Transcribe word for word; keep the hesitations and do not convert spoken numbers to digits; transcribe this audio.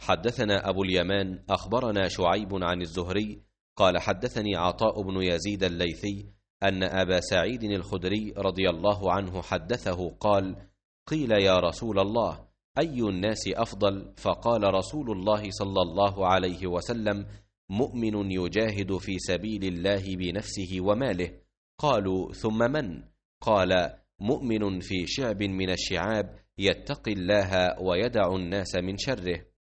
حدثنا أبو اليمان أخبرنا شعيب عن الزهري قال حدثني عطاء بن يزيد الليثي أن أبا سعيد الخدري رضي الله عنه حدثه قال: قيل يا رسول الله أي الناس أفضل؟ فقال رسول الله صلى الله عليه وسلم: مؤمن يجاهد في سبيل الله بنفسه وماله. قالوا: ثم من؟ قال: مؤمن في شعب من الشعاب يتقي الله ويدع الناس من شره.